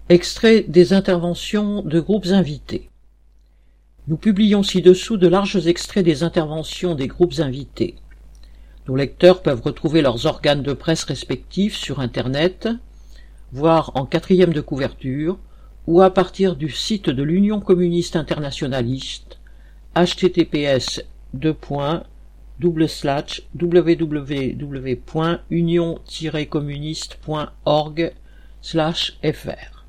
Extrait des interventions de groupes invités. Nous publions ci-dessous de larges extraits des interventions des groupes invités. Nos lecteurs peuvent retrouver leurs organes de presse respectifs sur Internet, voire en 4e de couverture, ou à partir du site de l'Union communiste internationaliste, https://www.union-communiste.org/fr.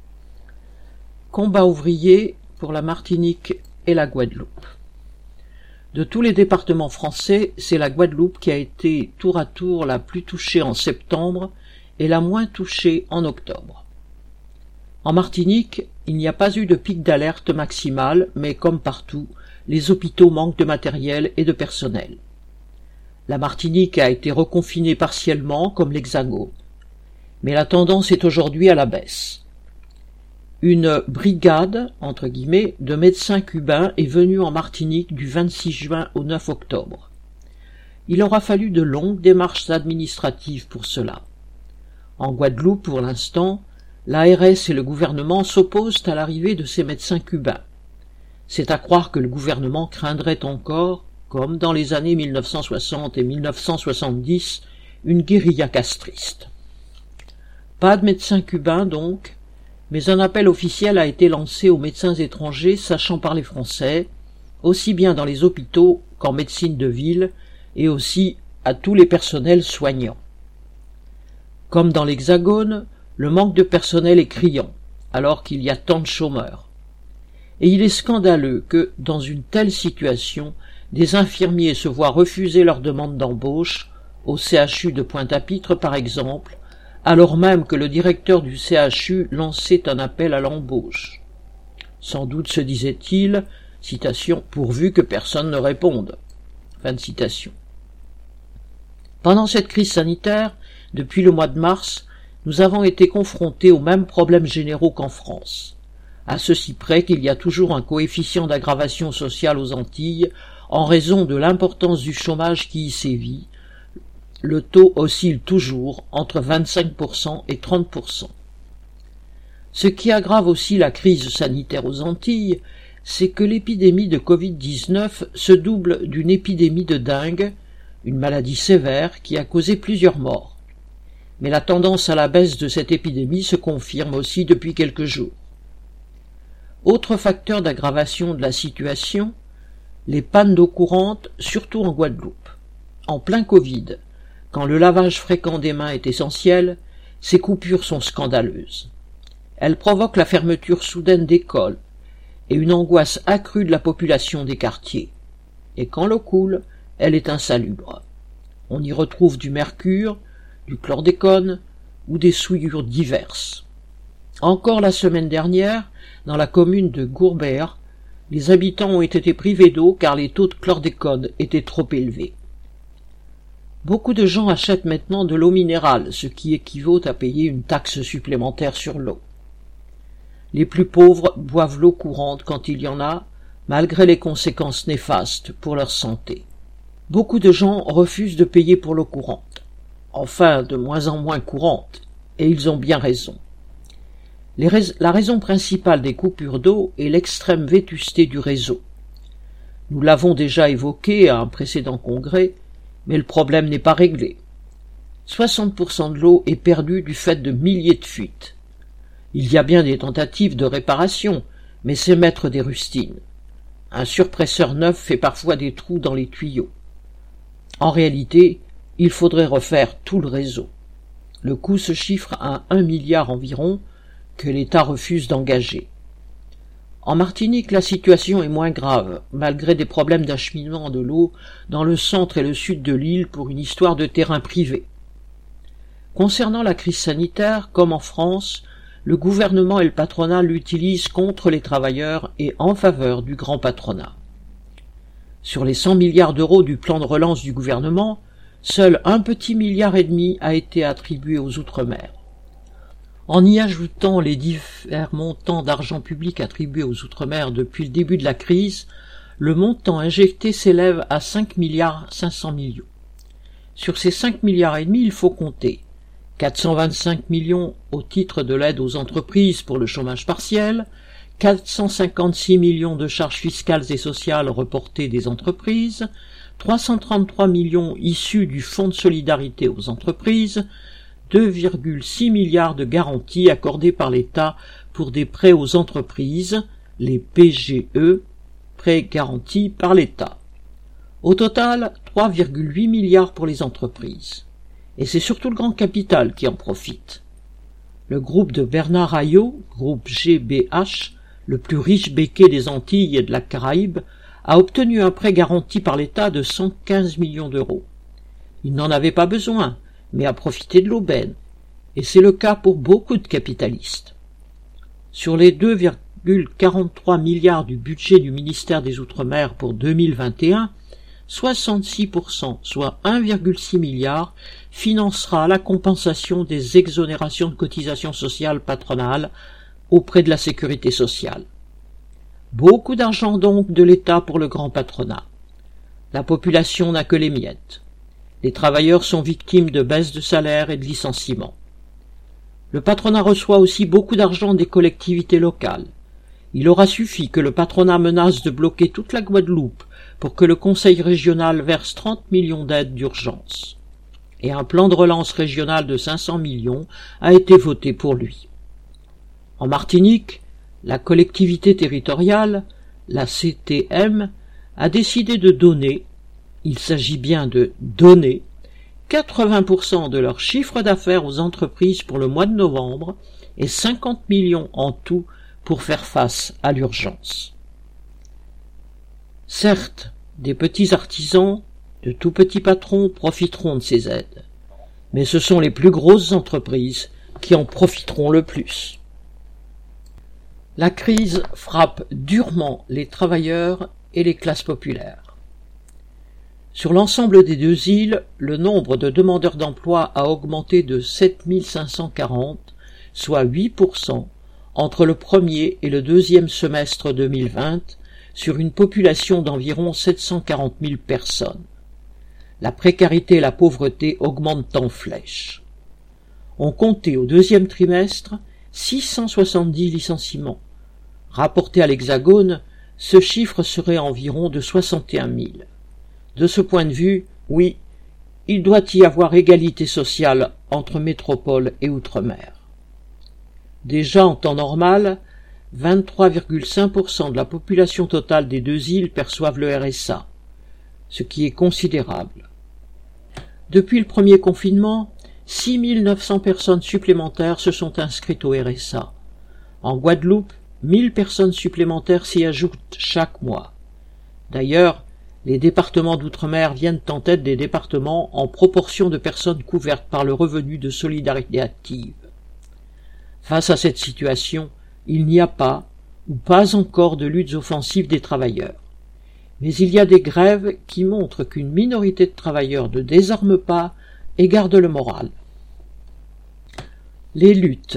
Combat ouvrier pour la Martinique et la Guadeloupe. De tous les départements français, c'est la Guadeloupe qui a été tour à tour la plus touchée en septembre et la moins touchée en octobre. En Martinique, il n'y a pas eu de pic d'alerte maximale, mais comme partout, les hôpitaux manquent de matériel et de personnel. La Martinique a été reconfinée partiellement, comme l'Hexagone. Mais la tendance est aujourd'hui à la baisse. Une « brigade » entre guillemets, de médecins cubains est venue en Martinique du 26 juin au 9 octobre. Il aura fallu de longues démarches administratives pour cela. En Guadeloupe, pour l'instant, l'ARS et le gouvernement s'opposent à l'arrivée de ces médecins cubains. C'est à croire que le gouvernement craindrait encore, comme dans les années 1960 et 1970, une guérilla castriste. Pas de médecins cubains donc, mais un appel officiel a été lancé aux médecins étrangers sachant parler français, aussi bien dans les hôpitaux qu'en médecine de ville, et aussi à tous les personnels soignants. Comme dans l'Hexagone, le manque de personnel est criant, alors qu'il y a tant de chômeurs. Et il est scandaleux que, dans une telle situation, des infirmiers se voient refuser leur demande d'embauche, au CHU de Pointe-à-Pitre par exemple, alors même que le directeur du CHU lançait un appel à l'embauche. Sans doute se disait-il, citation, « pourvu que personne ne réponde ». Fin de citation. Pendant cette crise sanitaire, depuis le mois de mars, nous avons été confrontés aux mêmes problèmes généraux qu'en France, à ceci près qu'il y a toujours un coefficient d'aggravation sociale aux Antilles en raison de l'importance du chômage qui y sévit. Le taux oscille toujours entre 25% et 30%. Ce qui aggrave aussi la crise sanitaire aux Antilles, c'est que l'épidémie de Covid-19 se double d'une épidémie de dengue, une maladie sévère qui a causé plusieurs morts. Mais la tendance à la baisse de cette épidémie se confirme aussi depuis quelques jours. Autre facteur d'aggravation de la situation, les pannes d'eau courante, surtout en Guadeloupe. En plein Covid, quand le lavage fréquent des mains est essentiel, ces coupures sont scandaleuses. Elles provoquent la fermeture soudaine d'écoles et une angoisse accrue de la population des quartiers. Et quand l'eau coule, elle est insalubre. On y retrouve du mercure, du chlordécone ou des souillures diverses. Encore la semaine dernière, dans la commune de Gourbert, les habitants ont été privés d'eau car les taux de chlordécone étaient trop élevés. Beaucoup de gens achètent maintenant de l'eau minérale, ce qui équivaut à payer une taxe supplémentaire sur l'eau. Les plus pauvres boivent l'eau courante quand il y en a, malgré les conséquences néfastes pour leur santé. Beaucoup de gens refusent de payer pour l'eau courante, enfin de moins en moins courante, et ils ont bien raison. La raison principale des coupures d'eau est l'extrême vétusté du réseau. Nous l'avons déjà évoqué à un précédent congrès, mais le problème n'est pas réglé. 60% de l'eau est perdue du fait de milliers de fuites. Il y a bien des tentatives de réparation, mais c'est mettre des rustines. Un surpresseur neuf fait parfois des trous dans les tuyaux. En réalité, il faudrait refaire tout le réseau. Le coût se chiffre à 1 milliard environ, que l'État refuse d'engager. En Martinique, la situation est moins grave, malgré des problèmes d'acheminement de l'eau dans le centre et le sud de l'île pour une histoire de terrain privé. Concernant la crise sanitaire, comme en France, le gouvernement et le patronat l'utilisent contre les travailleurs et en faveur du grand patronat. Sur les 100 milliards d'euros du plan de relance du gouvernement, seul un petit milliard et demi a été attribué aux Outre-mer. En y ajoutant les divers montants d'argent public attribués aux Outre-mer depuis le début de la crise, le montant injecté s'élève à 5 milliards 500 millions. Sur ces 5 milliards et demi, il faut compter 425 millions au titre de l'aide aux entreprises pour le chômage partiel, 456 millions de charges fiscales et sociales reportées des entreprises, 333 millions issus du Fonds de solidarité aux entreprises, 2,6 milliards de garanties accordées par l'État pour des prêts aux entreprises, les PGE, prêts garantis par l'État. Au total, 3,8 milliards pour les entreprises. Et c'est surtout le grand capital qui en profite. Le groupe de Bernard Ayot, groupe GBH, le plus riche béquet des Antilles et de la Caraïbe, a obtenu un prêt garanti par l'État de 115 millions d'euros. Il n'en avait pas besoin, mais a profité de l'aubaine. Et c'est le cas pour beaucoup de capitalistes. Sur les 2,43 milliards du budget du ministère des Outre-mer pour 2021, 66%, soit 1,6 milliard, financera la compensation des exonérations de cotisations sociales patronales auprès de la sécurité sociale. Beaucoup d'argent donc de l'État pour le grand patronat. La population n'a que les miettes. Les travailleurs sont victimes de baisses de salaire et de licenciements. Le patronat reçoit aussi beaucoup d'argent des collectivités locales. Il aura suffi que le patronat menace de bloquer toute la Guadeloupe pour que le Conseil régional verse 30 millions d'aides d'urgence. Et un plan de relance régional de 500 millions a été voté pour lui. En Martinique, la collectivité territoriale, la CTM, a décidé de donner, il s'agit bien de donner, 80% de leur chiffre d'affaires aux entreprises pour le mois de novembre et 50 millions en tout pour faire face à l'urgence. Certes, des petits artisans, de tout petits patrons profiteront de ces aides, mais ce sont les plus grosses entreprises qui en profiteront le plus. La crise frappe durement les travailleurs et les classes populaires. Sur l'ensemble des deux îles, le nombre de demandeurs d'emploi a augmenté de 7 540, soit 8%, entre le premier et le deuxième semestre 2020, sur une population d'environ 740 000 personnes. La précarité et la pauvreté augmentent en flèche. On comptait au deuxième trimestre 670 licenciements. Rapporté à l'Hexagone, ce chiffre serait environ de 61 000. De ce point de vue, oui, il doit y avoir égalité sociale entre métropole et outre-mer. Déjà en temps normal, 23,5% de la population totale des deux îles perçoivent le RSA, ce qui est considérable. Depuis le premier confinement, 6 900 personnes supplémentaires se sont inscrites au RSA. En Guadeloupe, 1000 personnes supplémentaires s'y ajoutent chaque mois. D'ailleurs, les départements d'outre-mer viennent en tête des départements en proportion de personnes couvertes par le revenu de solidarité active. Face à cette situation, il n'y a pas, ou pas encore, de luttes offensives des travailleurs. Mais il y a des grèves qui montrent qu'une minorité de travailleurs ne désarme pas et garde le moral. Les luttes.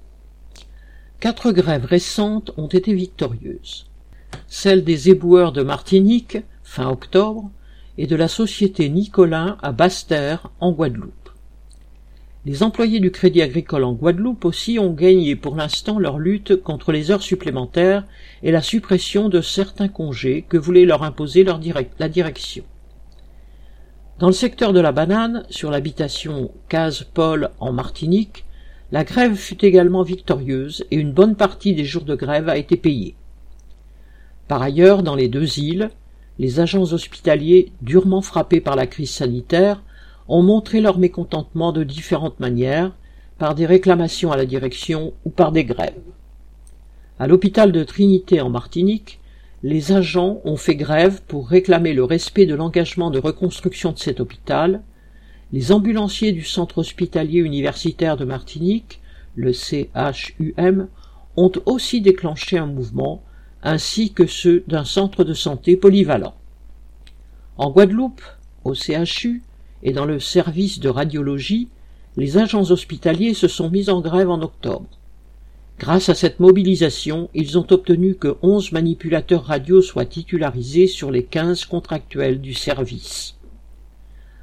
4 grèves récentes ont été victorieuses. Celle des éboueurs de Martinique, fin octobre, et de la société Nicolin à Basse-Terre, en Guadeloupe. Les employés du Crédit Agricole en Guadeloupe aussi ont gagné pour l'instant leur lutte contre les heures supplémentaires et la suppression de certains congés que voulait leur imposer la direction. Dans le secteur de la banane, sur l'habitation Case-Paul en Martinique, la grève fut également victorieuse et une bonne partie des jours de grève a été payée. Par ailleurs, dans les deux îles, les agents hospitaliers, durement frappés par la crise sanitaire, ont montré leur mécontentement de différentes manières, par des réclamations à la direction ou par des grèves. À l'hôpital de Trinité en Martinique, les agents ont fait grève pour réclamer le respect de l'engagement de reconstruction de cet hôpital. Les ambulanciers du centre hospitalier universitaire de Martinique, le CHUM, ont aussi déclenché un mouvement, ainsi que ceux d'un centre de santé polyvalent. En Guadeloupe, au CHU, et dans le service de radiologie, les agents hospitaliers se sont mis en grève en octobre. Grâce à cette mobilisation, ils ont obtenu que 11 manipulateurs radio soient titularisés sur les 15 contractuels du service.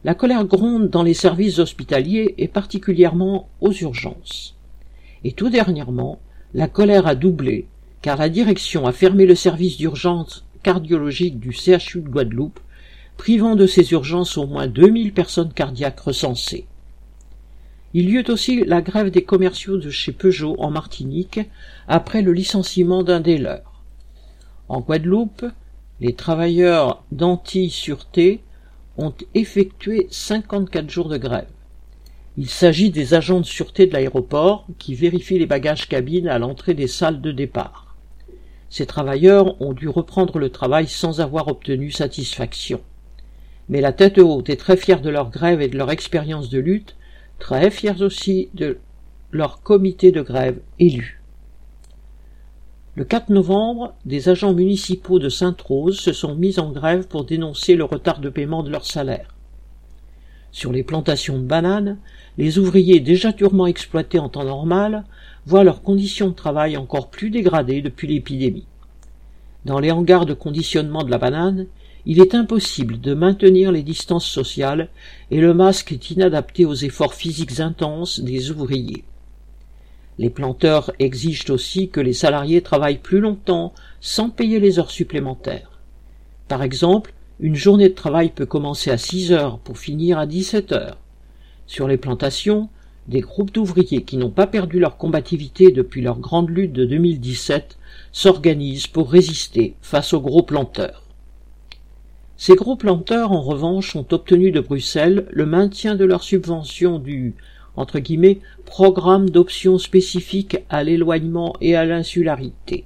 La colère gronde dans les services hospitaliers et particulièrement aux urgences. Et tout dernièrement, la colère a doublé, car la direction a fermé le service d'urgence cardiologique du CHU de Guadeloupe, privant de ses urgences au moins 2000 personnes cardiaques recensées. Il y eut aussi la grève des commerciaux de chez Peugeot en Martinique, après le licenciement d'un des leurs. En Guadeloupe, les travailleurs d'Anti-Sûreté ont effectué 54 jours de grève. Il s'agit des agents de sûreté de l'aéroport qui vérifient les bagages cabines à l'entrée des salles de départ. Ces travailleurs ont dû reprendre le travail sans avoir obtenu satisfaction. Mais la tête haute est très fière de leur grève et de leur expérience de lutte, très fiers aussi de leur comité de grève élu. Le 4 novembre, des agents municipaux de Sainte-Rose se sont mis en grève pour dénoncer le retard de paiement de leur salaire. Sur les plantations de bananes, les ouvriers déjà durement exploités en temps normal voient leurs conditions de travail encore plus dégradées depuis l'épidémie. Dans les hangars de conditionnement de la banane, il est impossible de maintenir les distances sociales et le masque est inadapté aux efforts physiques intenses des ouvriers. Les planteurs exigent aussi que les salariés travaillent plus longtemps sans payer les heures supplémentaires. Par exemple, une journée de travail peut commencer à 6 heures pour finir à 17 heures. Sur les plantations, des groupes d'ouvriers qui n'ont pas perdu leur combativité depuis leur grande lutte de 2017 s'organisent pour résister face aux gros planteurs. Ces gros planteurs, en revanche, ont obtenu de Bruxelles le maintien de leur subvention du entre guillemets, programme d'options spécifiques à l'éloignement et à l'insularité,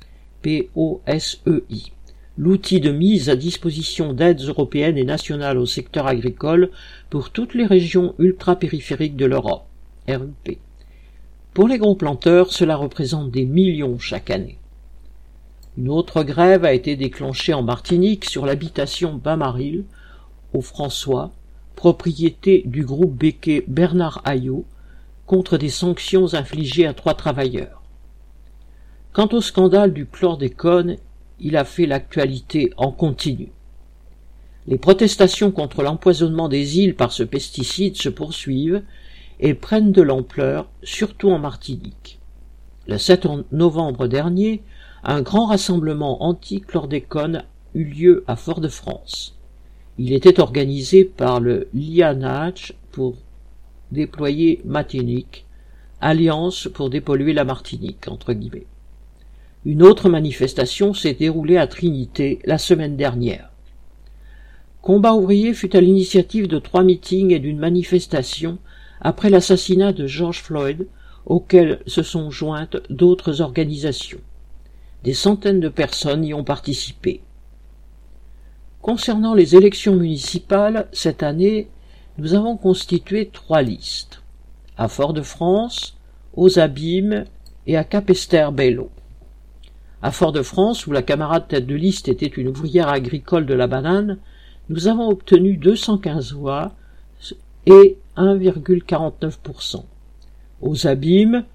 POSEI, l'outil de mise à disposition d'aides européennes et nationales au secteur agricole pour toutes les régions ultra-périphériques de l'Europe, RUP. Pour les gros planteurs, cela représente des millions chaque année. Une autre grève a été déclenchée en Martinique sur l'habitation Bamaril, au François, propriété du groupe Becquet Bernard Ayot, contre des sanctions infligées à 3 travailleurs. Quant au scandale du chlordécone, il a fait l'actualité en continu. Les protestations contre l'empoisonnement des îles par ce pesticide se poursuivent et prennent de l'ampleur, surtout en Martinique. Le 7 novembre dernier, un grand rassemblement anti-chlordécone eut lieu à Fort-de-France. Il était organisé par le LIANACH pour déployer Martinique, Alliance pour dépolluer la Martinique, entre guillemets. Une autre manifestation s'est déroulée à Trinité la semaine dernière. Combat ouvrier fut à l'initiative de 3 meetings et d'une manifestation après l'assassinat de George Floyd, auxquels se sont jointes d'autres organisations. Des centaines de personnes y ont participé. Concernant les élections municipales, cette année, nous avons constitué 3 listes, à Fort-de-France, aux Abîmes et à Capesterre-Belle-Eau. À Fort-de-France, où la camarade tête de liste était une ouvrière agricole de la banane, nous avons obtenu 215 voix et 1,49%. Aux Abîmes,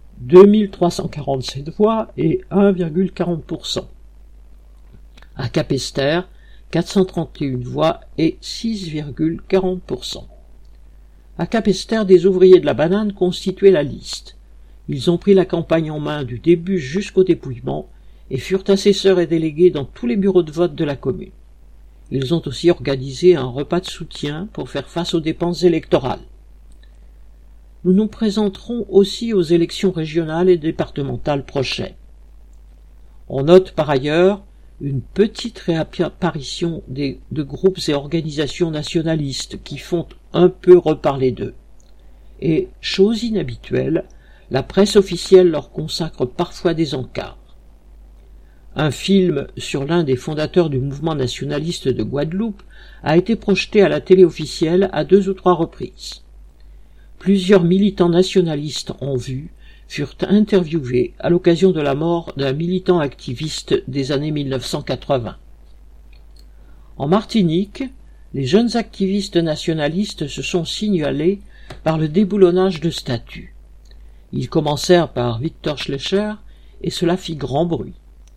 2347 voix et 1,40%. À Capesterre, 431 voix et 6,40%. À Capesterre, des ouvriers de la banane constituaient la liste. Ils ont pris la campagne en main du début jusqu'au dépouillement et furent assesseurs et délégués dans tous les bureaux de vote de la commune. Ils ont aussi organisé un repas de soutien pour faire face aux dépenses électorales. Nous nous présenterons aussi aux élections régionales et départementales prochaines. On note par ailleurs une petite réapparition de groupes et organisations nationalistes qui font un peu reparler d'eux. Et, chose inhabituelle, la presse officielle leur consacre parfois des encarts. Un film sur l'un des fondateurs du mouvement nationaliste de Guadeloupe a été projeté à la télé officielle à 2 ou 3 reprises. Plusieurs militants nationalistes en vue furent interviewés à l'occasion de la mort d'un militant activiste des années 1980. En Martinique, les jeunes activistes nationalistes se sont signalés par le déboulonnage de statues. Ils commencèrent par Victor Schleicher et cela fit grand bruit.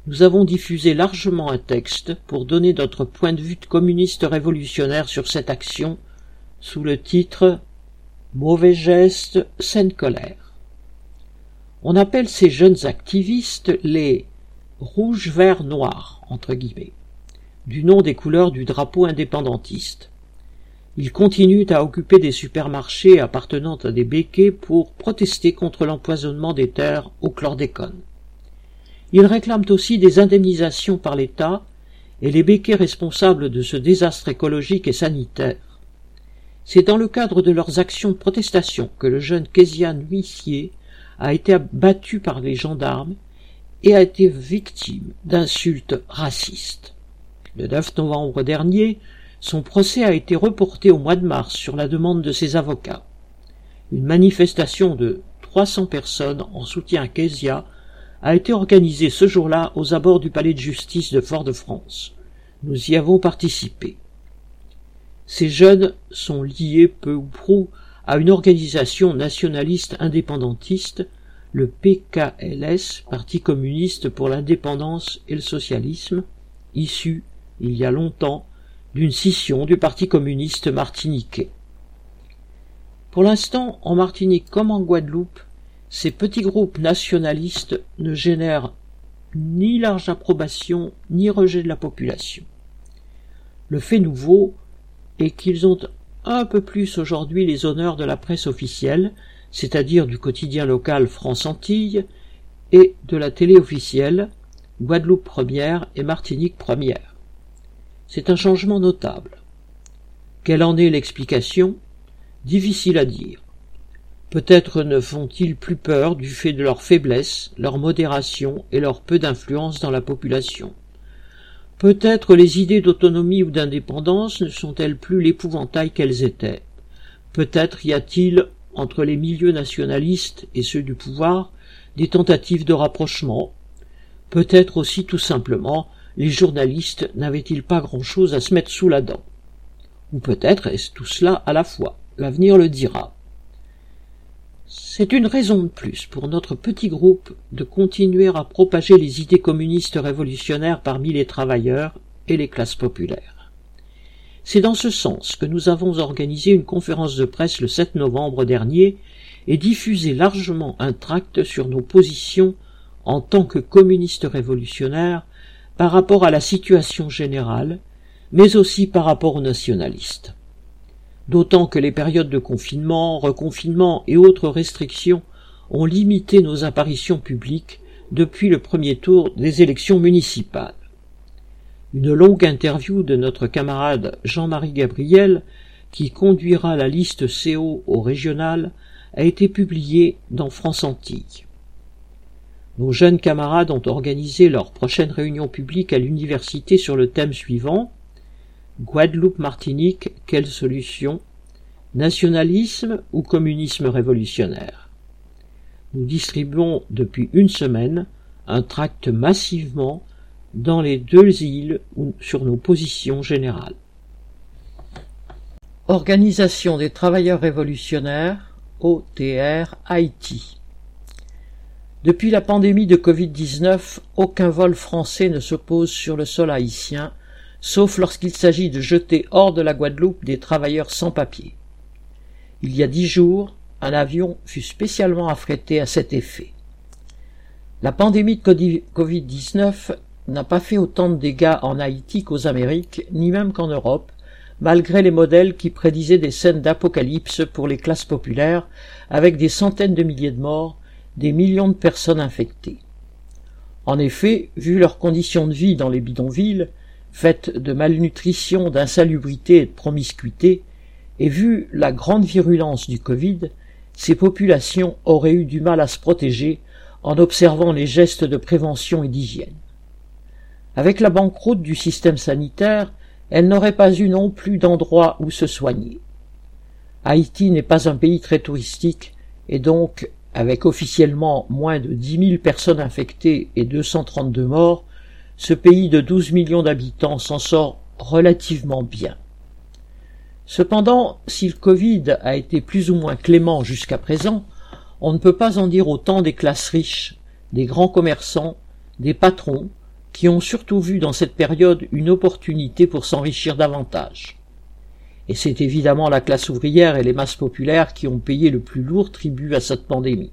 nous avons diffusé largement un texte pour donner notre point de vue de communiste révolutionnaire sur cette action, sous le titre « Mauvais geste, saine colère ». On appelle ces jeunes activistes les « rouges, verts, noirs », entre guillemets, du nom des couleurs du drapeau indépendantiste. Ils continuent à occuper des supermarchés appartenant à des béquets pour protester contre l'empoisonnement des terres au chlordécone. Ils réclament aussi des indemnisations par l'État et les béquets responsables de ce désastre écologique et sanitaire. C'est dans le cadre de leurs actions de protestation que le jeune Kéziane Huissier a été abattu par les gendarmes et a été victime d'insultes racistes. Le 9 novembre dernier, son procès a été reporté au mois de mars sur la demande de ses avocats. Une manifestation de 300 personnes en soutien à Kézia a été organisée ce jour-là aux abords du palais de justice de Fort-de-France. Nous y avons participé. Ces jeunes sont liés peu ou prou à une organisation nationaliste indépendantiste, le PKLS, Parti communiste pour l'indépendance et le socialisme, issu, il y a longtemps, d'une scission du Parti communiste martiniquais. Pour l'instant, en Martinique comme en Guadeloupe, ces petits groupes nationalistes ne génèrent ni large approbation ni rejet de la population. Le fait nouveau est qu'ils ont un peu plus aujourd'hui les honneurs de la presse officielle, c'est-à-dire du quotidien local France Antilles, et de la télé officielle, Guadeloupe Première et Martinique Première. C'est un changement notable. Quelle en est l'explication? Difficile à dire. Peut-être ne font-ils plus peur du fait de leur faiblesse, leur modération et leur peu d'influence dans la population. Peut-être les idées d'autonomie ou d'indépendance ne sont-elles plus l'épouvantail qu'elles étaient. Peut-être y a-t-il, entre les milieux nationalistes et ceux du pouvoir, des tentatives de rapprochement. Peut-être aussi tout simplement les journalistes n'avaient-ils pas grand-chose à se mettre sous la dent. Ou peut-être est-ce tout cela à la fois. L'avenir le dira. C'est une raison de plus pour notre petit groupe de continuer à propager les idées communistes révolutionnaires parmi les travailleurs et les classes populaires. C'est dans ce sens que nous avons organisé une conférence de presse le 7 novembre dernier et diffusé largement un tract sur nos positions en tant que communistes révolutionnaires par rapport à la situation générale, mais aussi par rapport aux nationalistes. D'autant que les périodes de confinement, reconfinement et autres restrictions ont limité nos apparitions publiques depuis le premier tour des élections municipales. Une longue interview de notre camarade Jean-Marie Gabriel, qui conduira la liste CO au régional, a été publiée dans France Antilles. Nos jeunes camarades ont organisé leur prochaine réunion publique à l'université sur le thème suivant: Guadeloupe-Martinique, quelle solution? Nationalisme ou communisme révolutionnaire? Nous distribuons depuis une semaine un tract massivement dans les deux îles ou sur nos positions générales. Organisation des travailleurs révolutionnaires, OTR, Haïti. Depuis la pandémie de Covid-19, aucun vol français ne se pose sur le sol haïtien, sauf lorsqu'il s'agit de jeter hors de la Guadeloupe des travailleurs sans papier. Il y a 10 jours, un avion fut spécialement affrété à cet effet. La pandémie de Covid-19 n'a pas fait autant de dégâts en Haïti qu'aux Amériques, ni même qu'en Europe, malgré les modèles qui prédisaient des scènes d'apocalypse pour les classes populaires, avec des centaines de milliers de morts, des millions de personnes infectées. En effet, vu leurs conditions de vie dans les bidonvilles, faites de malnutrition, d'insalubrité et de promiscuité, et vu la grande virulence du Covid, ces populations auraient eu du mal à se protéger en observant les gestes de prévention et d'hygiène. Avec la banqueroute du système sanitaire, elles n'auraient pas eu non plus d'endroit où se soigner. Haïti n'est pas un pays très touristique, et donc, avec officiellement moins de 10 000 personnes infectées et 232 morts, ce pays de 12 millions d'habitants s'en sort relativement bien. Cependant, si le Covid a été plus ou moins clément jusqu'à présent, on ne peut pas en dire autant des classes riches, des grands commerçants, des patrons, qui ont surtout vu dans cette période une opportunité pour s'enrichir davantage. Et c'est évidemment la classe ouvrière et les masses populaires qui ont payé le plus lourd tribut à cette pandémie.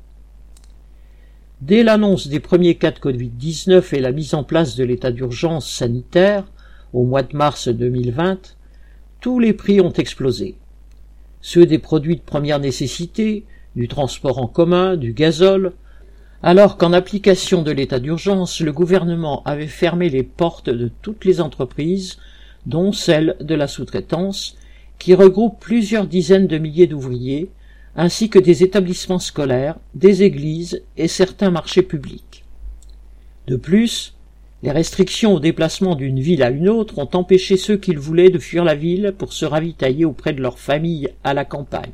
Dès l'annonce des premiers cas de Covid-19 et la mise en place de l'état d'urgence sanitaire, au mois de mars 2020, tous les prix ont explosé. Ceux des produits de première nécessité, du transport en commun, du gazole, alors qu'en application de l'état d'urgence, le gouvernement avait fermé les portes de toutes les entreprises, dont celle de la sous-traitance, qui regroupe plusieurs dizaines de milliers d'ouvriers, ainsi que des établissements scolaires, des églises et certains marchés publics. De plus, les restrictions au déplacement d'une ville à une autre ont empêché ceux qui le voulaient de fuir la ville pour se ravitailler auprès de leur famille à la campagne.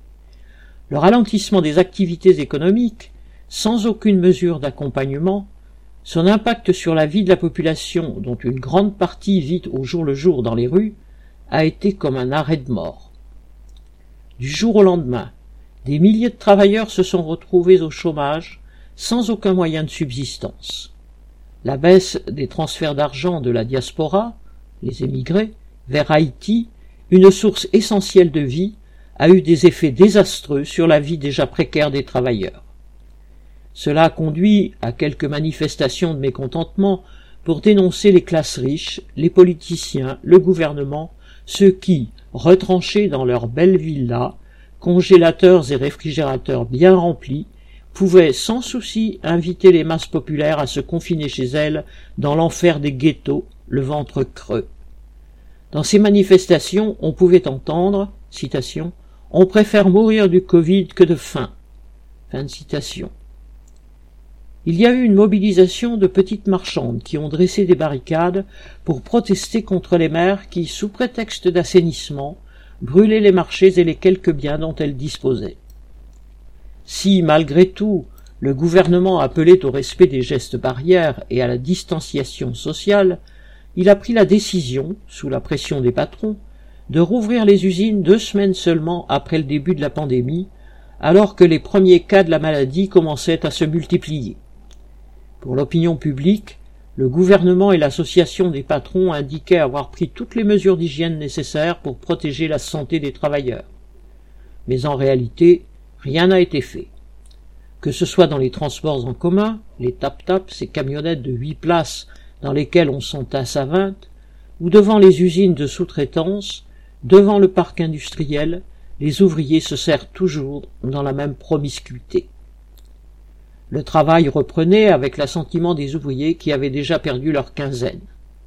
Le ralentissement des activités économiques, sans aucune mesure d'accompagnement, son impact sur la vie de la population, dont une grande partie vit au jour le jour dans les rues, a été comme un arrêt de mort. Du jour au lendemain, des milliers de travailleurs se sont retrouvés au chômage, sans aucun moyen de subsistance. La baisse des transferts d'argent de la diaspora, les émigrés, vers Haïti, une source essentielle de vie, a eu des effets désastreux sur la vie déjà précaire des travailleurs. Cela a conduit à quelques manifestations de mécontentement pour dénoncer les classes riches, les politiciens, le gouvernement, ceux qui, retranchés dans leurs belles villas, congélateurs et réfrigérateurs bien remplis, pouvaient sans souci inviter les masses populaires à se confiner chez elles dans l'enfer des ghettos, le ventre creux. Dans ces manifestations, on pouvait entendre, citation, « On préfère mourir du Covid que de faim ». Fin de citation. Il y a eu une mobilisation de petites marchandes qui ont dressé des barricades pour protester contre les maires qui, sous prétexte d'assainissement, brûlaient les marchés et les quelques biens dont elles disposaient. Si, malgré tout, le gouvernement appelait au respect des gestes barrières et à la distanciation sociale, il a pris la décision, sous la pression des patrons, de rouvrir les usines 2 semaines seulement après le début de la pandémie, alors que les premiers cas de la maladie commençaient à se multiplier. Pour l'opinion publique, le gouvernement et l'association des patrons indiquaient avoir pris toutes les mesures d'hygiène nécessaires pour protéger la santé des travailleurs. Mais en réalité, rien n'a été fait. Que ce soit dans les transports en commun, les tap-tap, ces camionnettes de 8 places dans lesquelles on s'entasse à 20, ou devant les usines de sous-traitance, devant le parc industriel, les ouvriers se serrent toujours dans la même promiscuité. Le travail reprenait avec l'assentiment des ouvriers qui avaient déjà perdu leur quinzaine.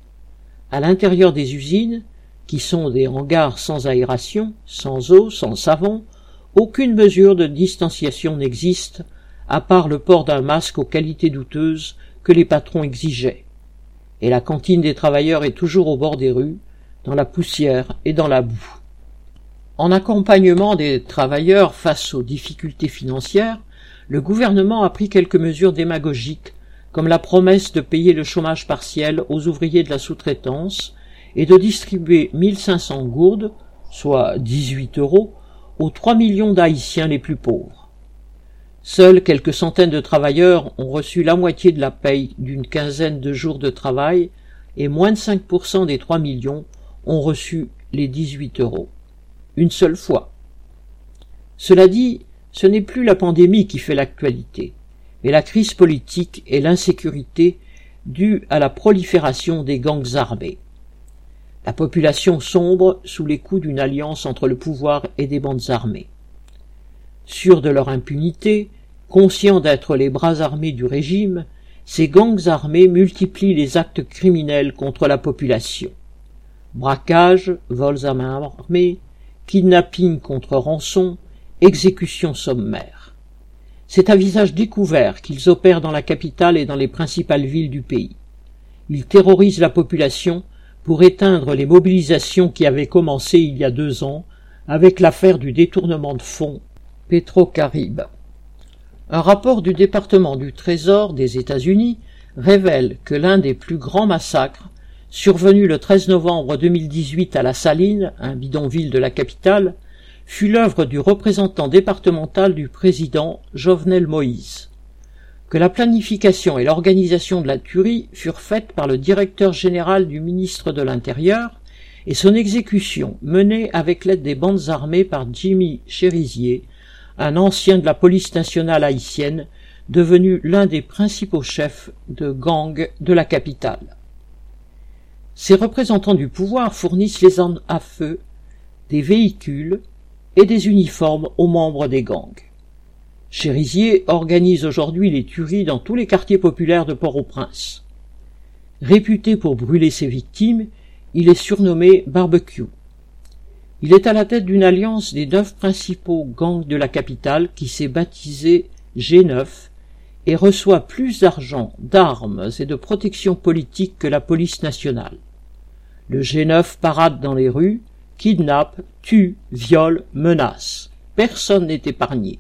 À l'intérieur des usines, qui sont des hangars sans aération, sans eau, sans savon, aucune mesure de distanciation n'existe, à part le port d'un masque aux qualités douteuses que les patrons exigeaient. Et la cantine des travailleurs est toujours au bord des rues, dans la poussière et dans la boue. En accompagnement des travailleurs face aux difficultés financières, le gouvernement a pris quelques mesures démagogiques, comme la promesse de payer le chômage partiel aux ouvriers de la sous-traitance et de distribuer 1500 gourdes, soit 18 €, aux 3 millions d'Haïtiens les plus pauvres. Seuls quelques centaines de travailleurs ont reçu la moitié de la paye d'une quinzaine de jours de travail et moins de 5% des 3 millions ont reçu les 18 €. Une seule fois. Cela dit, ce n'est plus la pandémie qui fait l'actualité, mais la crise politique et l'insécurité due à la prolifération des gangs armés. La population sombre sous les coups d'une alliance entre le pouvoir et des bandes armées. Sûrs de leur impunité, conscients d'être les bras armés du régime, ces gangs armés multiplient les actes criminels contre la population. Braquages, vols à main armée, kidnapping contre rançon, exécutions sommaires. C'est à visage découvert qu'ils opèrent dans la capitale et dans les principales villes du pays. Ils terrorisent la population pour éteindre les mobilisations qui avaient commencé il y a 2 ans avec l'affaire du détournement de fonds Petro-Caribe. Un rapport du département du Trésor des États-Unis révèle que l'un des plus grands massacres, survenu le 13 novembre 2018 à La Saline, un bidonville de la capitale, fut l'œuvre du représentant départemental du président Jovenel Moïse. que la planification et l'organisation de la tuerie furent faites par le directeur général du ministre de l'Intérieur et son exécution menée avec l'aide des bandes armées par Jimmy Chérizier, un ancien de la police nationale haïtienne, devenu l'un des principaux chefs de gang de la capitale. Ces représentants du pouvoir fournissent les armes à feu, des véhicules et des uniformes aux membres des gangs. Chérizier organise aujourd'hui les tueries dans tous les quartiers populaires de Port-au-Prince. Réputé pour brûler ses victimes, il est surnommé Barbecue. Il est à la tête d'une alliance des 9 principaux gangs de la capitale qui s'est baptisée G9 et reçoit plus d'argent, d'armes et de protection politique que la police nationale. Le G9 parade dans les rues, kidnappe, tue, viole, menace. Personne n'est épargné.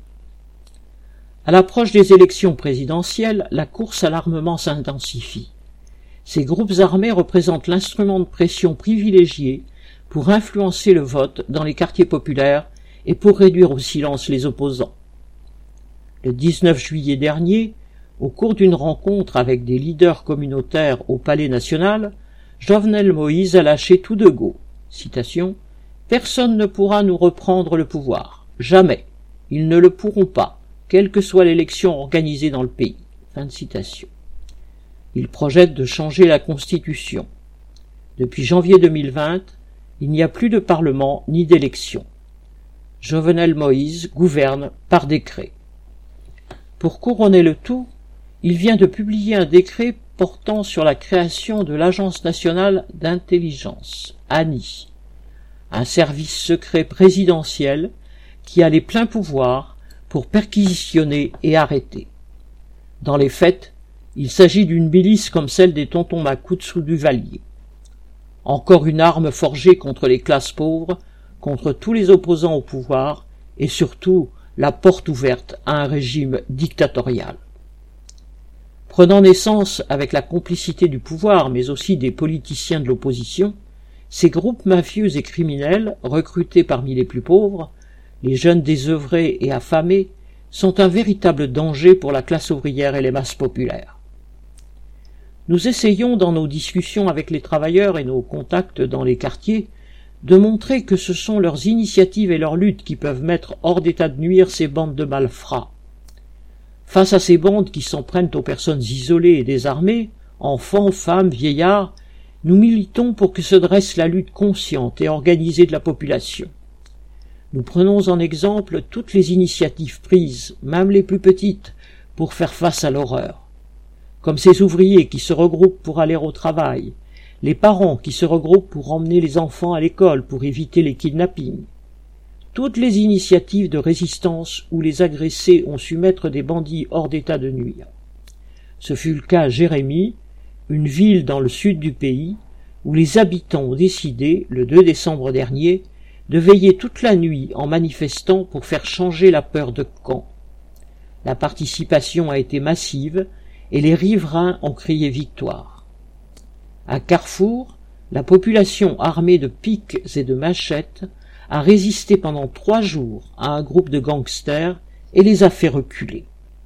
À l'approche des élections présidentielles, la course à l'armement s'intensifie. Ces groupes armés représentent l'instrument de pression privilégié pour influencer le vote dans les quartiers populaires et pour réduire au silence les opposants. Le 19 juillet dernier, au cours d'une rencontre avec des leaders communautaires au Palais national, Jovenel Moïse a lâché tout de go. Citation, « Personne ne pourra nous reprendre le pouvoir. Jamais. Ils ne le pourront pas, quelle que soit l'élection organisée dans le pays. » Fin de citation. Il projette de changer la Constitution. Depuis janvier 2020, il n'y a plus de Parlement ni d'élection. Jovenel Moïse gouverne par décret. Pour couronner le tout, il vient de publier un décret portant sur la création de l'Agence nationale d'intelligence, ANI, un service secret présidentiel qui a les pleins pouvoirs pour perquisitionner et arrêter. Dans les faits, il s'agit d'une milice comme celle des tontons Macoutes ou Duvalier. Encore une arme forgée contre les classes pauvres, contre tous les opposants au pouvoir, et surtout la porte ouverte à un régime dictatorial. Prenant naissance avec la complicité du pouvoir, mais aussi des politiciens de l'opposition, ces groupes mafieux et criminels, recrutés parmi les plus pauvres, les jeunes désœuvrés et affamés, sont un véritable danger pour la classe ouvrière et les masses populaires. Nous essayons, dans nos discussions avec les travailleurs et nos contacts dans les quartiers, de montrer que ce sont leurs initiatives et leurs luttes qui peuvent mettre hors d'état de nuire ces bandes de malfrats. Face à ces bandes qui s'en prennent aux personnes isolées et désarmées, enfants, femmes, vieillards, nous militons pour que se dresse la lutte consciente et organisée de la population. Nous prenons en exemple toutes les initiatives prises, même les plus petites, pour faire face à l'horreur. Comme ces ouvriers qui se regroupent pour aller au travail, les parents qui se regroupent pour emmener les enfants à l'école pour éviter les kidnappings. Toutes les initiatives de résistance où les agressés ont su mettre des bandits hors d'état de nuire. Ce fut le cas à Jérémy, une ville dans le sud du pays, où les habitants ont décidé, le 2 décembre dernier, de veiller toute la nuit en manifestant pour faire changer la peur de Caen. La participation a été massive et les riverains ont crié victoire. À Carrefour, la population armée de piques et de machettes a résisté pendant 3 jours à un groupe de gangsters et les a fait reculer.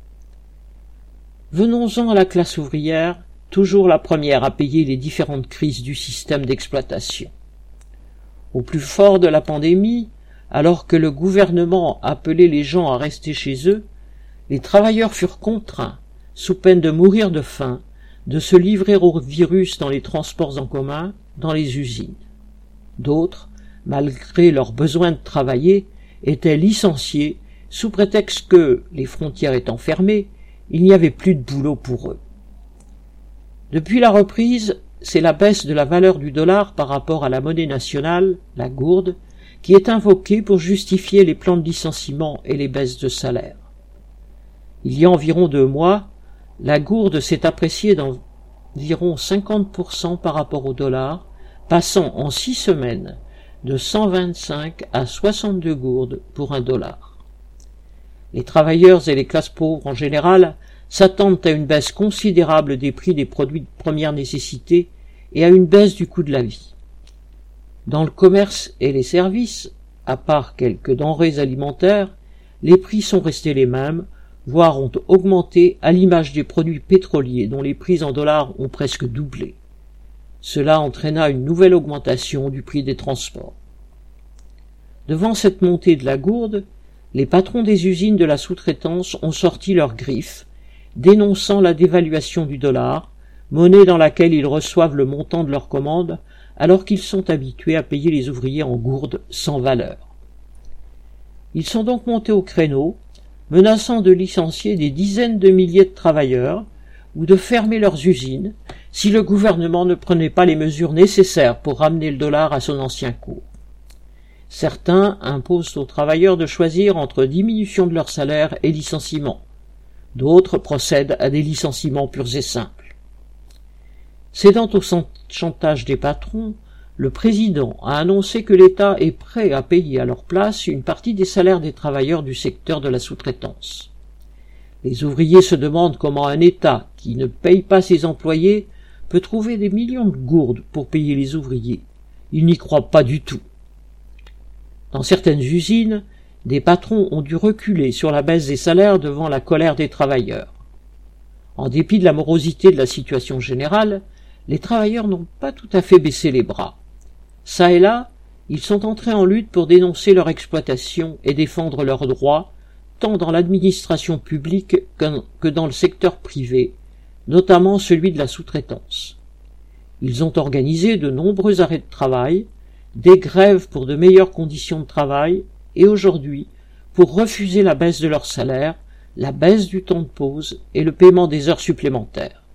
Venons-en à la classe ouvrière, toujours la première à payer les différentes crises du système d'exploitation. Au plus fort de la pandémie, alors que le gouvernement appelait les gens à rester chez eux, les travailleurs furent contraints, sous peine de mourir de faim, de se livrer au virus dans les transports en commun, dans les usines. D'autres, malgré leur besoin de travailler, étaient licenciés sous prétexte que, les frontières étant fermées, il n'y avait plus de boulot pour eux. Depuis la reprise, c'est la baisse de la valeur du dollar par rapport à la monnaie nationale, la gourde, qui est invoquée pour justifier les plans de licenciement et les baisses de salaire. Il y a environ 2 mois, la gourde s'est appréciée d'environ 50% par rapport au dollar, passant en 6 semaines de 125 à 62 gourdes pour $1. Les travailleurs et les classes pauvres en général s'attendent à une baisse considérable des prix des produits de première nécessité et à une baisse du coût de la vie. Dans le commerce et les services, à part quelques denrées alimentaires, les prix sont restés les mêmes, voire ont augmenté à l'image des produits pétroliers dont les prix en dollars ont presque doublé. Cela entraîna une nouvelle augmentation du prix des transports. Devant cette montée de la gourde, les patrons des usines de la sous-traitance ont sorti leurs griffes, dénonçant la dévaluation du dollar, monnaie dans laquelle ils reçoivent le montant de leurs commandes, alors qu'ils sont habitués à payer les ouvriers en gourdes sans valeur. Ils sont donc montés au créneau, menaçant de licencier des dizaines de milliers de travailleurs ou de fermer leurs usines si le gouvernement ne prenait pas les mesures nécessaires pour ramener le dollar à son ancien cours. Certains imposent aux travailleurs de choisir entre diminution de leur salaire et licenciement. D'autres procèdent à des licenciements purs et simples. Cédant au chantage des patrons, le président a annoncé que l'État est prêt à payer à leur place une partie des salaires des travailleurs du secteur de la sous-traitance. Les ouvriers se demandent comment un État qui ne paye pas ses employés peut trouver des millions de gourdes pour payer les ouvriers. Ils n'y croient pas du tout. Dans certaines usines, des patrons ont dû reculer sur la baisse des salaires devant la colère des travailleurs. En dépit de la morosité de la situation générale, les travailleurs n'ont pas tout à fait baissé les bras. Ça et là, ils sont entrés en lutte pour dénoncer leur exploitation et défendre leurs droits, tant dans l'administration publique que dans le secteur privé, notamment celui de la sous-traitance. Ils ont organisé de nombreux arrêts de travail, des grèves pour de meilleures conditions de travail et aujourd'hui pour refuser la baisse de leur salaire, la baisse du temps de pause et le paiement des heures supplémentaires.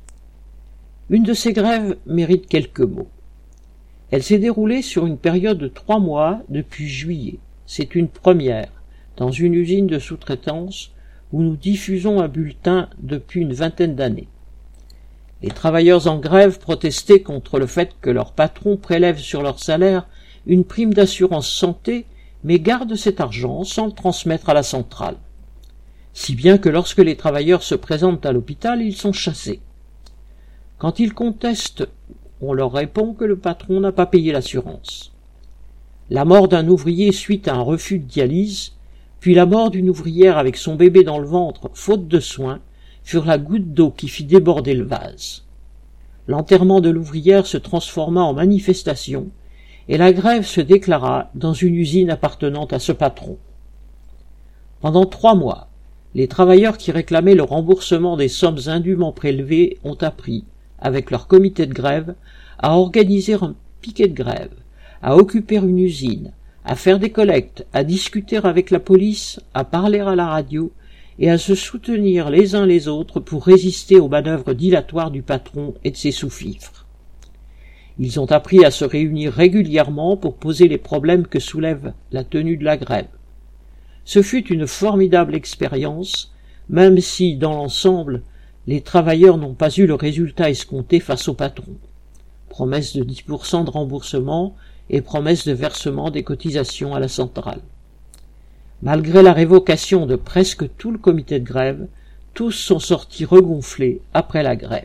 Une de ces grèves mérite quelques mots. Elle s'est déroulée sur une période de 3 mois depuis juillet. C'est une première dans une usine de sous-traitance où nous diffusons un bulletin depuis une vingtaine d'années. Les travailleurs en grève protestaient contre le fait que leur patron prélève sur leur salaire une prime d'assurance santé, mais garde cet argent sans le transmettre à la centrale. Si bien que lorsque les travailleurs se présentent à l'hôpital, ils sont chassés. Quand ils contestent, on leur répond que le patron n'a pas payé l'assurance. La mort d'un ouvrier suite à un refus de dialyse, puis la mort d'une ouvrière avec son bébé dans le ventre, faute de soins, furent la goutte d'eau qui fit déborder le vase. L'enterrement de l'ouvrière se transforma en manifestation, et la grève se déclara dans une usine appartenant à ce patron. Pendant 3 mois, les travailleurs qui réclamaient le remboursement des sommes indûment prélevées ont appris, avec leur comité de grève, à organiser un piquet de grève, à occuper une usine, à faire des collectes, à discuter avec la police, à parler à la radio, et à se soutenir les uns les autres pour résister aux manœuvres dilatoires du patron et de ses sous-fifres. Ils ont appris à se réunir régulièrement pour poser les problèmes que soulève la tenue de la grève. Ce fut une formidable expérience, même si, dans l'ensemble, les travailleurs n'ont pas eu le résultat escompté face au patron. Promesse de 10% de remboursement et promesse de versement des cotisations à la centrale. Malgré la révocation de presque tout le comité de grève, tous sont sortis regonflés après la grève.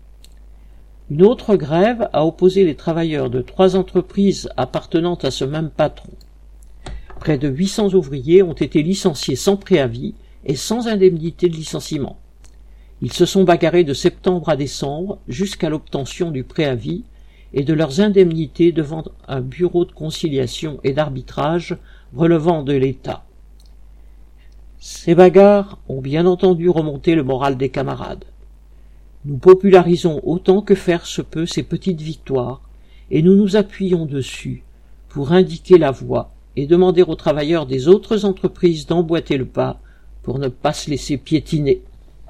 Une autre grève a opposé les travailleurs de 3 entreprises appartenant à ce même patron. Près de 800 ouvriers ont été licenciés sans préavis et sans indemnité de licenciement. Ils se sont bagarrés de septembre à décembre jusqu'à l'obtention du préavis et de leurs indemnités devant un bureau de conciliation et d'arbitrage relevant de l'État. Ces bagarres ont bien entendu remonté le moral des camarades. Nous popularisons autant que faire se peut ces petites victoires, et nous nous appuyons dessus pour indiquer la voie et demander aux travailleurs des autres entreprises d'emboîter le pas pour ne pas se laisser piétiner.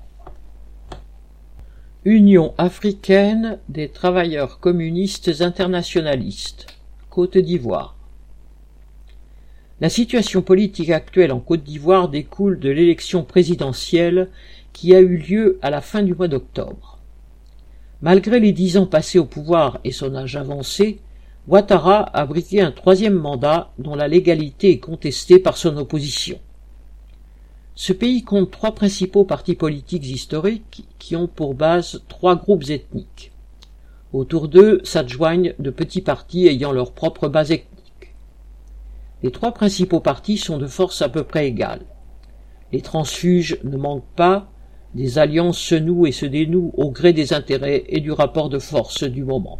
Union africaine des travailleurs communistes internationalistes, Côte d'Ivoire. La situation politique actuelle en Côte d'Ivoire découle de l'élection présidentielle qui a eu lieu à la fin du mois d'octobre. Malgré les 10 ans passés au pouvoir et son âge avancé, Ouattara a brigué un 3e mandat dont la légalité est contestée par son opposition. Ce pays compte 3 principaux partis politiques historiques qui ont pour base 3 groupes ethniques. Autour d'eux s'adjoignent de petits partis ayant leur propre base ethnique. Les 3 principaux partis sont de force à peu près égale. Les transfuges ne manquent pas, des alliances se nouent et se dénouent au gré des intérêts et du rapport de force du moment.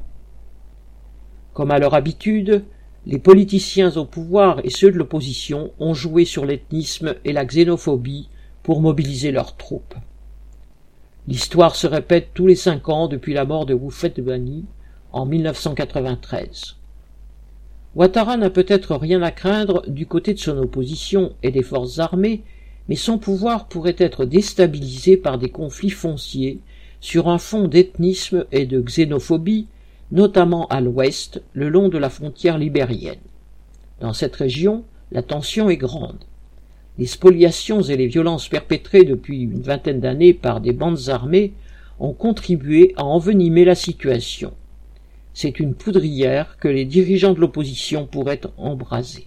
Comme à leur habitude, les politiciens au pouvoir et ceux de l'opposition ont joué sur l'ethnisme et la xénophobie pour mobiliser leurs troupes. L'histoire se répète tous les 5 ans depuis la mort de Houphouët-Boigny en 1993. Ouattara n'a peut-être rien à craindre du côté de son opposition et des forces armées, mais son pouvoir pourrait être déstabilisé par des conflits fonciers sur un fond d'ethnisme et de xénophobie, notamment à l'ouest, le long de la frontière libérienne. Dans cette région, la tension est grande. Les spoliations et les violences perpétrées depuis une vingtaine d'années par des bandes armées ont contribué à envenimer la situation. C'est une poudrière que les dirigeants de l'opposition pourraient embraser.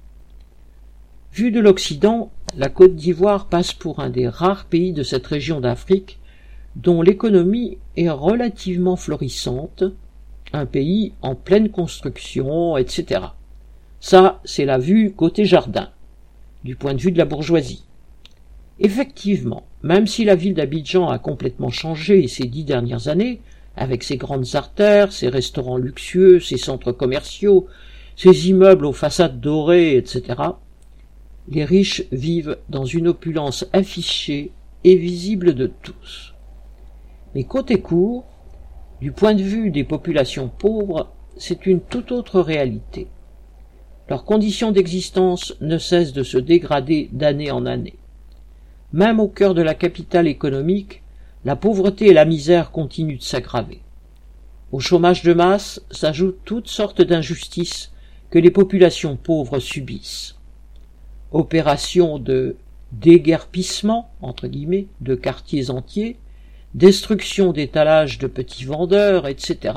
Vue de l'Occident, la Côte d'Ivoire passe pour un des rares pays de cette région d'Afrique dont l'économie est relativement florissante, un pays en pleine construction, etc. Ça, c'est la vue côté jardin, du point de vue de la bourgeoisie. Effectivement, même si la ville d'Abidjan a complètement changé ces 10 dernières années, avec ses grandes artères, ses restaurants luxueux, ses centres commerciaux, ses immeubles aux façades dorées, etc., les riches vivent dans une opulence affichée et visible de tous. Mais côté court, du point de vue des populations pauvres, c'est une toute autre réalité. Leurs conditions d'existence ne cessent de se dégrader d'année en année. Même au cœur de la capitale économique, la pauvreté et la misère continuent de s'aggraver. Au chômage de masse s'ajoutent toutes sortes d'injustices que les populations pauvres subissent. Opérations de déguerpissement, entre guillemets, de quartiers entiers, destruction d'étalages de petits vendeurs, etc.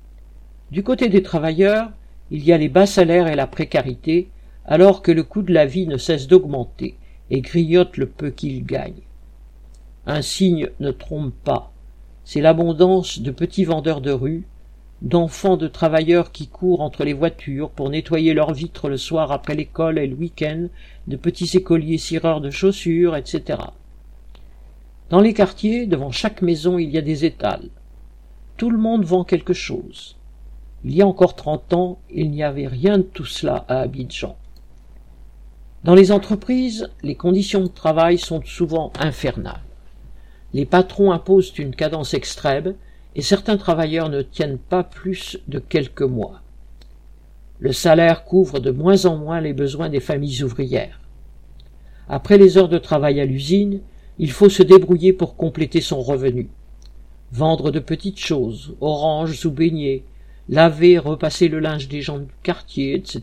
Du côté des travailleurs, il y a les bas salaires et la précarité, alors que le coût de la vie ne cesse d'augmenter et grignote le peu qu'ils gagnent. Un signe ne trompe pas, c'est l'abondance de petits vendeurs de rue, d'enfants de travailleurs qui courent entre les voitures pour nettoyer leurs vitres le soir après l'école et le week-end, de petits écoliers cireurs de chaussures, etc. Dans les quartiers, devant chaque maison, il y a des étals. Tout le monde vend quelque chose. Il y a encore 30 ans, il n'y avait rien de tout cela à Abidjan. Dans les entreprises, les conditions de travail sont souvent infernales. Les patrons imposent une cadence extrême et certains travailleurs ne tiennent pas plus de quelques mois. Le salaire couvre de moins en moins les besoins des familles ouvrières. Après les heures de travail à l'usine, il faut se débrouiller pour compléter son revenu. Vendre de petites choses, oranges ou beignets, laver, repasser le linge des gens du quartier, etc.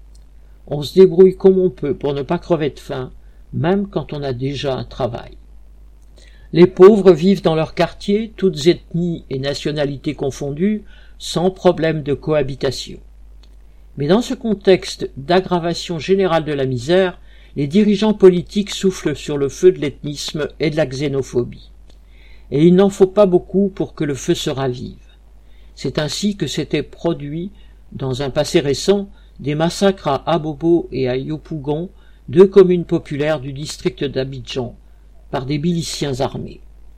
On se débrouille comme on peut pour ne pas crever de faim, même quand on a déjà un travail. Les pauvres vivent dans leur quartier, toutes ethnies et nationalités confondues, sans problème de cohabitation. Mais dans ce contexte d'aggravation générale de la misère, les dirigeants politiques soufflent sur le feu de l'ethnisme et de la xénophobie. Et il n'en faut pas beaucoup pour que le feu se ravive. C'est ainsi que s'étaient produits, dans un passé récent, des massacres à Abobo et à Yopougon, 2 communes populaires du district d'Abidjan, par des miliciens armés.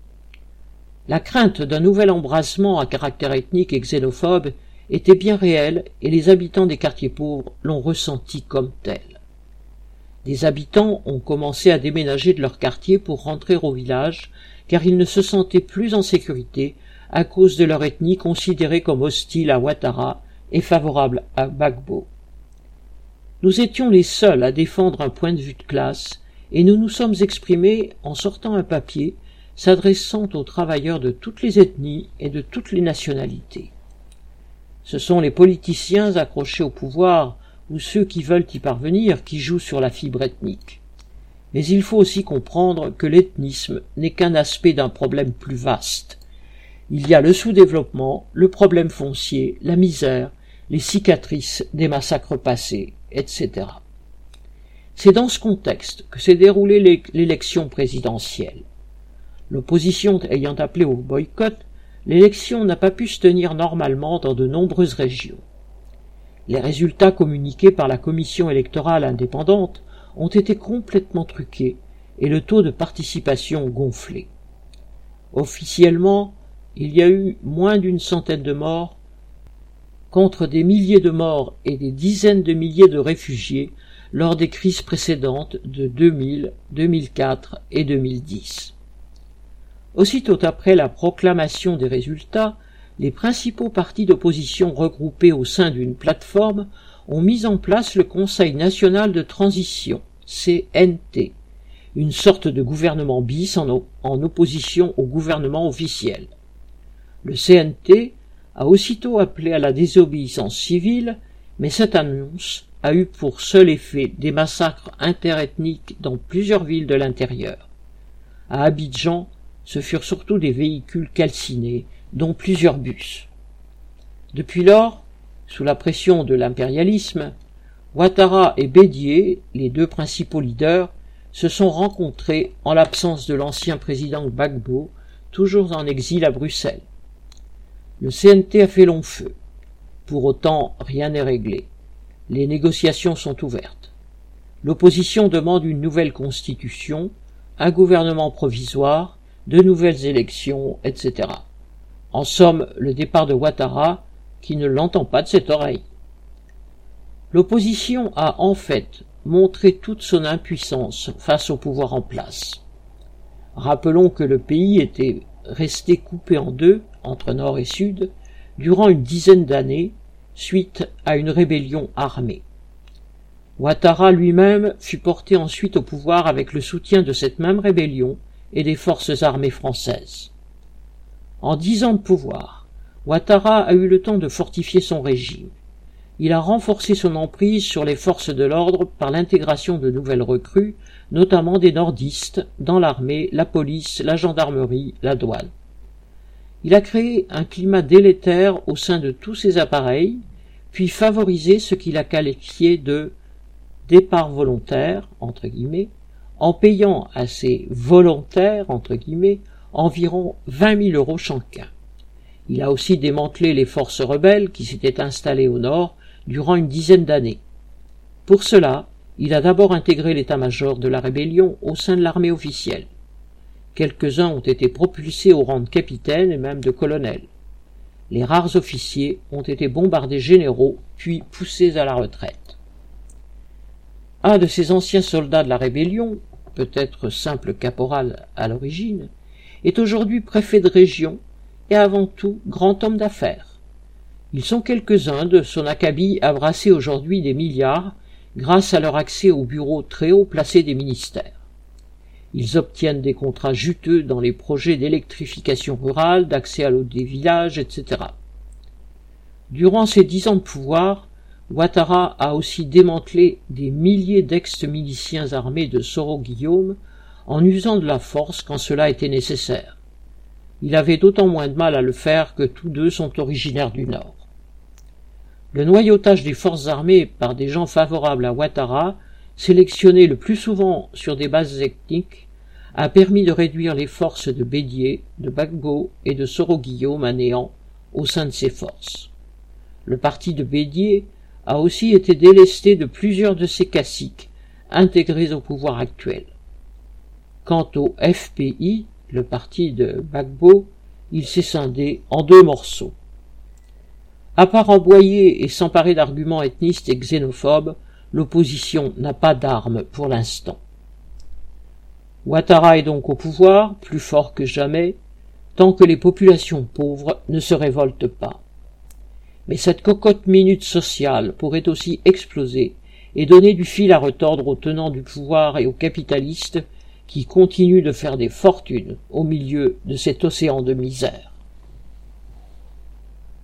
La crainte d'un nouvel embrasement à caractère ethnique et xénophobe était bien réelle et les habitants des quartiers pauvres l'ont ressenti comme tel. Des habitants ont commencé à déménager de leur quartier pour rentrer au village, car ils ne se sentaient plus en sécurité à cause de leur ethnie considérée comme hostile à Ouattara et favorable à Gbagbo. Nous étions les seuls à défendre un point de vue de classe, et nous nous sommes exprimés en sortant un papier s'adressant aux travailleurs de toutes les ethnies et de toutes les nationalités. Ce sont les politiciens accrochés au pouvoir ou ceux qui veulent y parvenir qui jouent sur la fibre ethnique. Mais il faut aussi comprendre que l'ethnisme n'est qu'un aspect d'un problème plus vaste. Il y a le sous-développement, le problème foncier, la misère, les cicatrices des massacres passés, etc. C'est dans ce contexte que s'est déroulée l'élection présidentielle. L'opposition ayant appelé au boycott, l'élection n'a pas pu se tenir normalement dans de nombreuses régions. Les résultats communiqués par la commission électorale indépendante ont été complètement truqués et le taux de participation gonflé. Officiellement, il y a eu moins d'une centaine de morts contre des milliers de morts et des dizaines de milliers de réfugiés lors des crises précédentes de 2000, 2004 et 2010. Aussitôt après la proclamation des résultats, les principaux partis d'opposition regroupés au sein d'une plateforme ont mis en place le Conseil national de transition, CNT, une sorte de gouvernement bis en opposition au gouvernement officiel. Le CNT a aussitôt appelé à la désobéissance civile, mais cette annonce a eu pour seul effet des massacres interethniques dans plusieurs villes de l'intérieur. À Abidjan, ce furent surtout des véhicules calcinés, dont plusieurs bus. Depuis lors, sous la pression de l'impérialisme, Ouattara et Bédié, les deux principaux leaders, se sont rencontrés en l'absence de l'ancien président Gbagbo, toujours en exil à Bruxelles. Le CNT a fait long feu. Pour autant, rien n'est réglé. Les négociations sont ouvertes. L'opposition demande une nouvelle constitution, un gouvernement provisoire, de nouvelles élections, etc. En somme, le départ de Ouattara, qui ne l'entend pas de cette oreille. L'opposition a en fait montré toute son impuissance face au pouvoir en place. Rappelons que le pays était resté coupé en deux, entre nord et sud, durant une dizaine d'années, suite à une rébellion armée. Ouattara lui-même fut porté ensuite au pouvoir avec le soutien de cette même rébellion et des forces armées françaises. En 10 ans de pouvoir, Ouattara a eu le temps de fortifier son régime. Il a renforcé son emprise sur les forces de l'ordre par l'intégration de nouvelles recrues, notamment des nordistes, dans l'armée, la police, la gendarmerie, la douane. Il a créé un climat délétère au sein de tous ces appareils, puis favorisé ce qu'il a qualifié de « départ volontaire », entre guillemets, en payant à ces « volontaires », entre guillemets, environ 20 000 € chacun. Il a aussi démantelé les forces rebelles qui s'étaient installées au nord durant une dizaine d'années. Pour cela, il a d'abord intégré l'état-major de la rébellion au sein de l'armée officielle. Quelques-uns ont été propulsés au rang de capitaine et même de colonel. Les rares officiers ont été bombardés généraux, puis poussés à la retraite. Un de ces anciens soldats de la rébellion, peut-être simple caporal à l'origine, est aujourd'hui préfet de région et avant tout grand homme d'affaires. Ils sont quelques-uns de son acabit à brasser aujourd'hui des milliards grâce à leur accès aux bureaux très haut placés des ministères. Ils obtiennent des contrats juteux dans les projets d'électrification rurale, d'accès à l'eau des villages, etc. Durant ces 10 ans de pouvoir, Ouattara a aussi démantelé des milliers d'ex-miliciens armés de Soro-Guillaume en usant de la force quand cela était nécessaire. Il avait d'autant moins de mal à le faire que tous deux sont originaires du Nord. Le noyautage des forces armées par des gens favorables à Ouattara, sélectionnés le plus souvent sur des bases ethniques, a permis de réduire les forces de Bédié, de Gbagbo et de Soro-Guillaume à néant au sein de ces forces. Le parti de Bédié a aussi été délesté de plusieurs de ses caciques, intégrés au pouvoir actuel. Quant au FPI, le parti de Gbagbo, il s'est scindé en 2 morceaux. À part emboyer et s'emparer d'arguments ethnistes et xénophobes, l'opposition n'a pas d'armes pour l'instant. Ouattara est donc au pouvoir, plus fort que jamais, tant que les populations pauvres ne se révoltent pas. Mais cette cocotte minute sociale pourrait aussi exploser et donner du fil à retordre aux tenants du pouvoir et aux capitalistes qui continuent de faire des fortunes au milieu de cet océan de misère.